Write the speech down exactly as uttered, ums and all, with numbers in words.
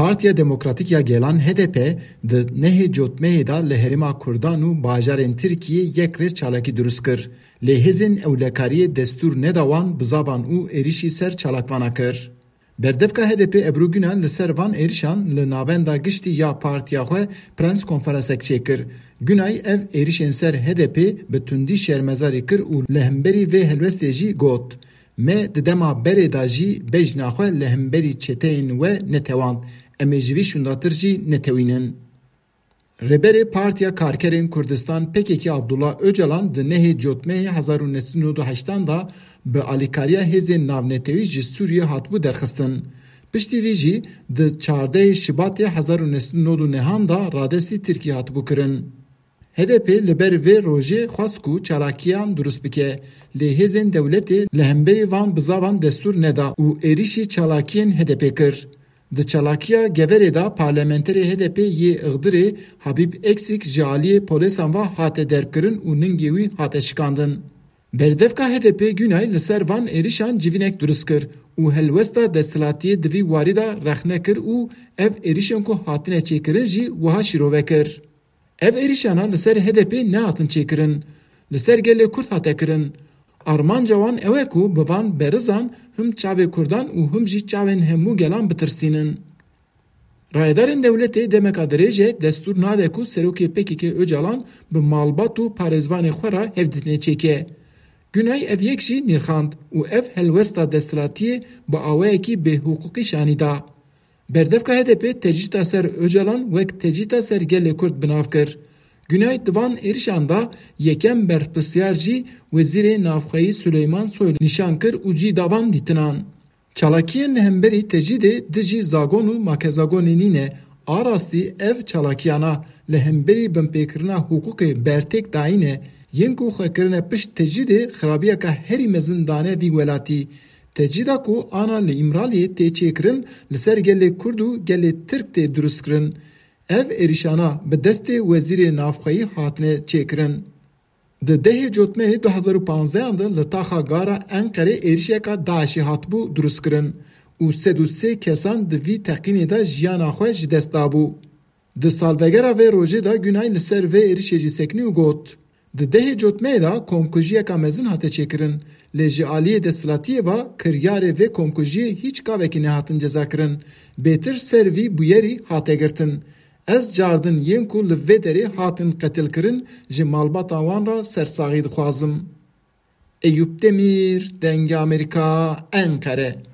Partiya Demokratik ya gelan H D P de nehê cotmeyê da li Herêma Kurdan û bajarên Tirkiyê yek rêz çalakî durust kir. Lê hêzên ewlekariyê destûr neda wan bi zaban û êrişî ser çalakvana kir. Berdevka H D P Ebru Günal li ser van êrişan li navenda giştî ya partiya xwe prens konferansek çêkir. Günay ev êrişên ser H D P bi tundî şermezarî kir û li hemberî vê helwestê jî got. Me di dema berê da jî bejna xwe li hemberî çeteyên we netewand. Em ê ji vî şundatir jî netewînin. Rêberê Partiya Karkerên Kurdistan P K K Abdullah Öcalan di nehê cotmeyê hezar û nî nod û heştan da bi alîkariya hêzên navnetewî ji Sûriye hatibû derxistin. Piştî vî jî di çardehê Şibatê hezar û nî nod û nehan da radestî Tirkiye hatibû kirin. H D P li ber vê rojê xwast ku çalakiyan durust bike. Lê hêzên dewletê li hemberî van bi zavan destûr neda û êrişî çalakiyên H D P kir. Di çalakiya geverê da parlamenterê H D P yê Iğdırê Habib Eksik ji aliyê polîsan ve hate derkirin û ningê wî hate şikandin. Berdevka H D P Günay li ser van êrişan civînek durust kir û helwesta desthilatiyê di vî warî da rexne kir û ev êrişên ku hatine çêkirin jî wiha şîrove kir. Ev êrişana li ser H D P nehatin çêkirin. Li ser gelê Kurd hate kirin. Armanca wan ew e ku bi van berizan him çavê Kurdan û him jî çavên hemû gelan bitirsînin. Rayedarên dewletê demeka dirêjê destûr nade ku serokê P K K Öcalan bi malbat û parêzvanê xwe ra hevdîtine çêke. Günay ev yek jî nîrxand û ev helwesta desthilatiyê bi awayekî bêhuquqî şanî da. Berdevka H D P tecîta ser Öcalan wek tecîta ser gelê Kurd binav kir. Günay divan êrişan da yekem berpirsiyar jî Wezîrê Navxweyî Süleyman Soylu nîşan kir û cî davan dîtinan. Çalakiyên li hemberî tecîdê di jî zagon û makezagonê nîne. A rastî ev çalakiyana li hemberî binpêkirina hukukê bertêk dayîne. Yên ku xwekirine pişt tecîdê xirabiyeka herî mezin dane vî welatî. Tecîda ku ana li İmraliyê tê çêkirin li ser gelê Kurd û gelê Tirk tê durust kirin. Ev êrişana bi destê Wezîrê Navxweyî hatine çêkirin. Di dehê cotmeyê du hezar û panzdeyan de li taxa gara Enqerê êrişeka Daişê hatibû durust kirin û sed û sê kesan di vî teqînê de jiyana xwe ji dest dabû. Di salvegera vê rojê de Günay li ser vê êrişê jî seknî û got. Di dehê cotmeyê de komkujiyeka mezin hate çêkirin. Lê ji aliyê desthilatiyê ve kiryarê vê komkujiyê hîç kavekî nehatin ceza kirin. Bêtir ser vî bûyerî hate girtin. Ez cardin yên ku li vê derê hatin qetil kirin ji malbata wan ra sersaxî dixwazim. Eyüp Demir, Dengê Amerîka, Enqere.